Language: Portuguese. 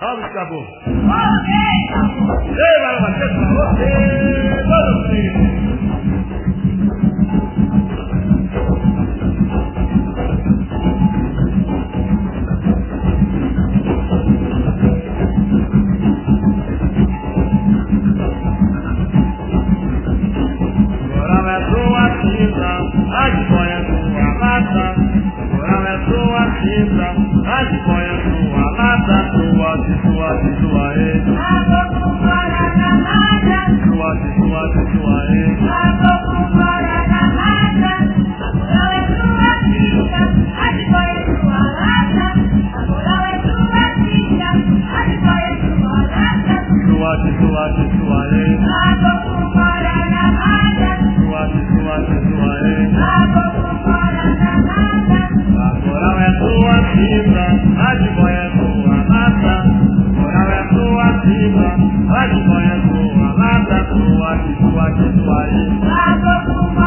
Vamos, acabou. Ok! Ei, vai bater pra você, todo filho. Agora é sua cinta, a jiboia é sua lata. Agora é sua cinta, a jiboia é sua lata. Sua, ei. Água com fora da lata. Sua, ei. Água com fora da lata. Agora é sua cinta, a jiboia é sua lata. Agora é sua cinta, a jiboia é sua lata. Sua, ei. Água com fora da lata. Sua, ei. Água com fora da lata. Agora é sua cinta, a jiboia é sua lata. Agora é sua cinta, a jiboia é sua lata. Sua, ei. Água com